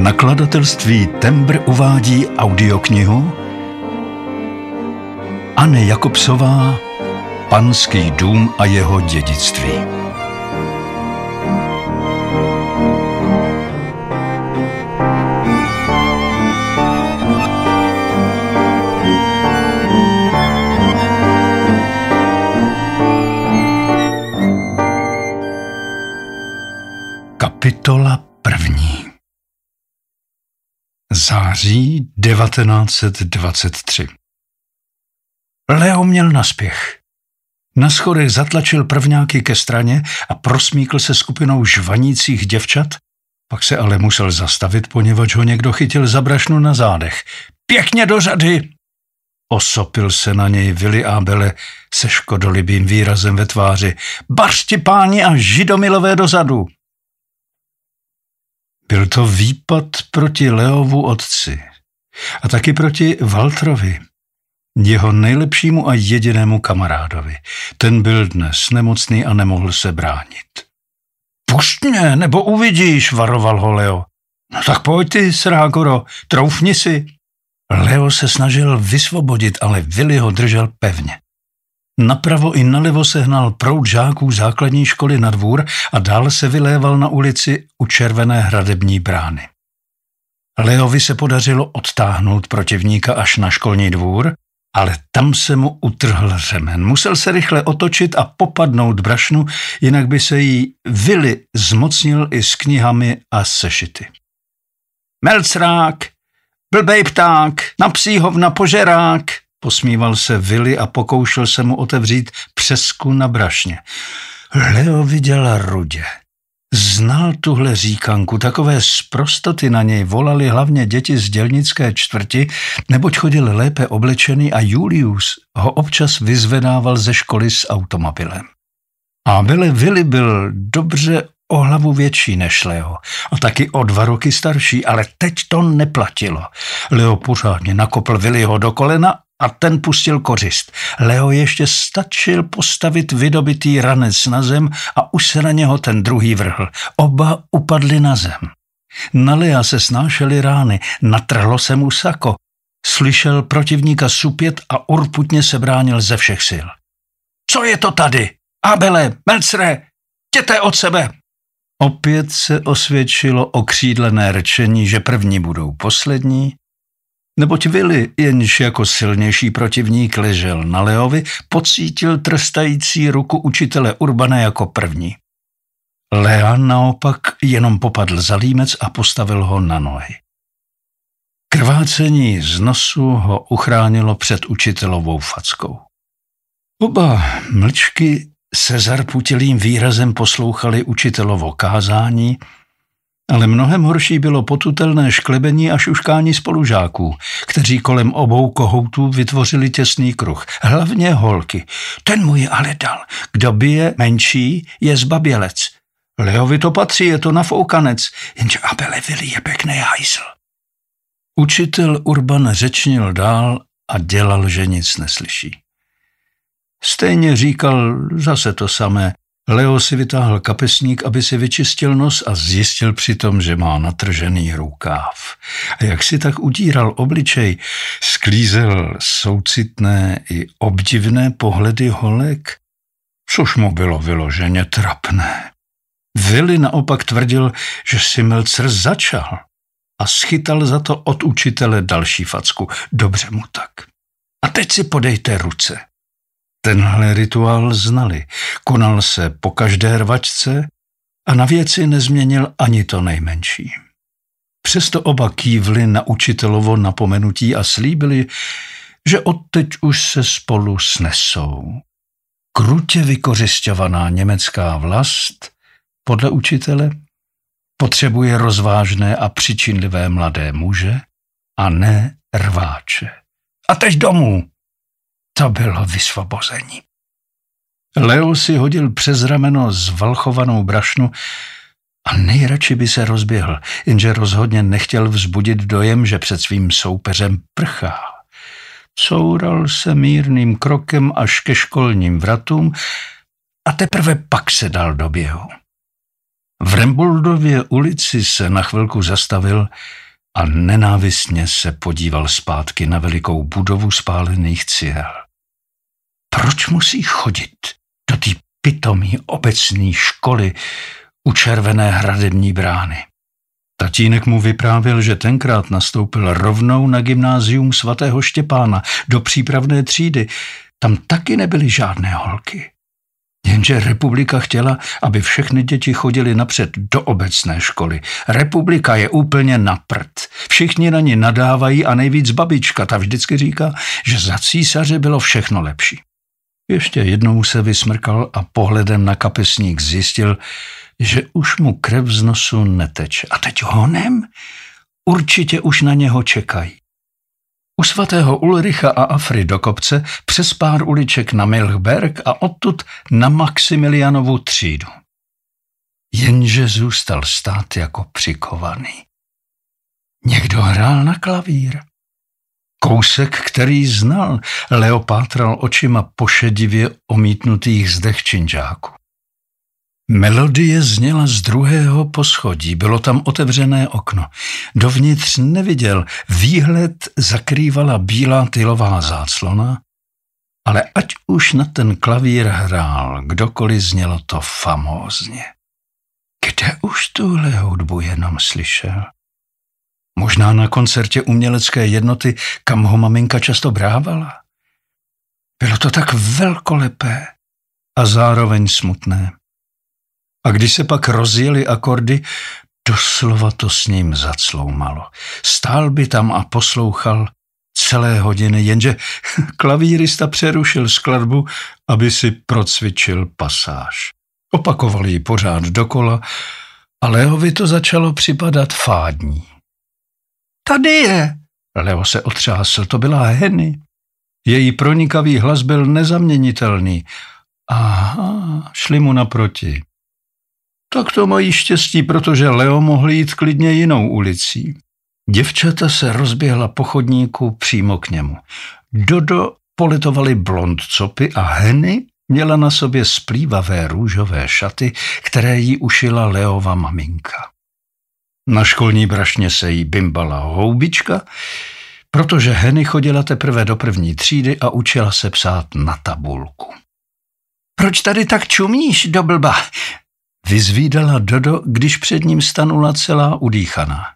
Nakladatelství Tembr uvádí audioknihu Anny Jakobsová Panský dům a jeho dědictví. Kapitola 1. Září 1923. Leo měl naspěch. Na schodech zatlačil prvňáky ke straně a prosmíkl se skupinou žvanících děvčat, pak se ale musel zastavit, poněvadž ho někdo chytil za brašnu na zádech. Pěkně do řady! Osopil se na něj Willy Abele se škodolibým výrazem ve tváři. Bařti páni a židomilové dozadu! Byl to výpad proti Leovu otci a taky proti Walterovi, jeho nejlepšímu a jedinému kamarádovi. Ten byl dnes nemocný a nemohl se bránit. Pusť mě, nebo uvidíš, varoval ho Leo. No tak pojď ty, srágoro, troufni si. Leo se snažil vysvobodit, ale Willy ho držel pevně. Napravo i nalevo se hnal proud žáků základní školy na dvůr a dál se vyléval na ulici u červené hradební brány. Leovi se podařilo odtáhnout protivníka až na školní dvůr, ale tam se mu utrhl řemen. Musel se rychle otočit a popadnout brašnu, jinak by se jí Willy zmocnil i s knihami a sešity. Melcrák, blbej pták, na psí hovna požerák, posmíval se Willy a pokoušel se mu otevřít přesku na brašně. Leo viděl rudě. Znal tuhle říkanku, takové sprostoty na něj volali hlavně děti z dělnické čtvrti, neboť chodil lépe oblečený a Julius ho občas vyzvedával ze školy s automobilem. Abele Willy byl dobře o hlavu větší než Leo a taky o 2 roky starší, ale teď to neplatilo. Leo pořádně nakopl Willyho do kolena a ten pustil kořist. Leo ještě stačil postavit vydobitý ranec na zem a už se na něho ten druhý vrhl. Oba upadli na zem. Na Lea se snášely rány, natrhlo se mu sako. Slyšel protivníka supět a urputně se bránil ze všech sil. Co je to tady? Abele, Melcre, jděte od sebe! Opět se osvědčilo okřídlené rčení, že první budou poslední, neboť Willy, jenž jako silnější protivník ležel na Leovi, pocítil trestající ruku učitele Urbana jako první. Lea naopak jenom popadl za límec a postavil ho na nohy. Krvácení z nosu ho uchránilo před učitelovou fackou. Oba mlčky se zarputilým výrazem poslouchali učitelovo kázání, ale mnohem horší bylo potutelné šklebení a šuškání spolužáků, kteří kolem obou kohoutů vytvořili těsný kruh. Hlavně holky. Ten mu je ale dal. Kdo bije menší, je zbabělec. Leovi to patří, je to nafoukanec, jenže Abele Willy je pěkný hajzl. Učitel Urban řečnil dál a dělal, že nic neslyší. Stejně říkal zase to samé. Leo si vytáhl kapesník, aby si vyčistil nos a zjistil přitom, že má natržený rukáv. A jak si tak udíral obličej, sklízel soucitné i obdivné pohledy holek, což mu bylo vyloženě trapné. Willy naopak tvrdil, že si Melcer začal a schytal za to od učitele další facku. Dobře mu tak. A teď si podejte ruce. Tenhle rituál znali. Konal se po každé rvačce a na věci nezměnil ani to nejmenší. Přesto oba kývli na učitelovo napomenutí a slíbili, že odteď už se spolu snesou. Krutě vykořisťovaná německá vlast, podle učitele, potřebuje rozvážné a přičinlivé mladé muže a ne rváče. A teď domů! To bylo vysvobození. Leo si hodil přes rameno zvalchovanou brašnu a nejradši by se rozběhl, jenže rozhodně nechtěl vzbudit dojem, že před svým soupeřem prchá. Coural se mírným krokem až ke školním vratům a teprve pak se dal do běhu. V Remboldově ulici se na chvilku zastavil a nenávistně se podíval zpátky na velikou budovu spálených cihel. Proč musí chodit do té pitomý obecné školy u červené hradební brány? Tatínek mu vyprávěl, že tenkrát nastoupil rovnou na gymnázium svatého Štěpána do přípravné třídy. Tam taky nebyly žádné holky. Jenže republika chtěla, aby všechny děti chodily napřed do obecné školy. Republika je úplně na prd. Všichni na ní nadávají a nejvíc babička, ta vždycky říká, že za císaře bylo všechno lepší. Ještě jednou se vysmrkal a pohledem na kapesník zjistil, že už mu krev z nosu neteče. A teď honem? Určitě už na něho čekají. U svatého Ulricha a Afry do kopce, přes pár uliček na Milchberg a odtud na Maximilianovu třídu. Jenže zůstal stát jako přikovaný. Někdo hrál na klavír. Kousek, který znal, Leo pátral očima pošedivě omítnutých zdech činžáků. Melodie zněla z druhého poschodí, bylo tam otevřené okno. Dovnitř neviděl, výhled zakrývala bílá tylová záclona, ale ať už na ten klavír hrál kdokoliv, znělo to famózně. Kde už tuhle hudbu jenom slyšel? Možná na koncertě umělecké jednoty, kam ho maminka často brávala. Bylo to tak velkolepé a zároveň smutné. A když se pak rozjeli akordy, doslova to s ním zacloumalo. Stál by tam a poslouchal celé hodiny, jenže klavírista přerušil skladbu, aby si procvičil pasáž. Opakoval ji pořád dokola a Leovi to začalo připadat fádní. Tady je! Leo se otřásl, to byla Henny. Její pronikavý hlas byl nezaměnitelný. Aha, šli mu naproti. Tak to mají štěstí, protože Leo mohl jít klidně jinou ulicí. Děvčata se rozběhla po chodníku přímo k němu. Dodo politovaly blond copy a Henny měla na sobě splývavé růžové šaty, které jí ušila Leova maminka. Na školní brašně se jí bimbala houbička, protože Henny chodila teprve do první třídy a učila se psát na tabulku. Proč tady tak čumíš, do blba? Vyzvídala Dodo, když před ním stanula celá udýchaná.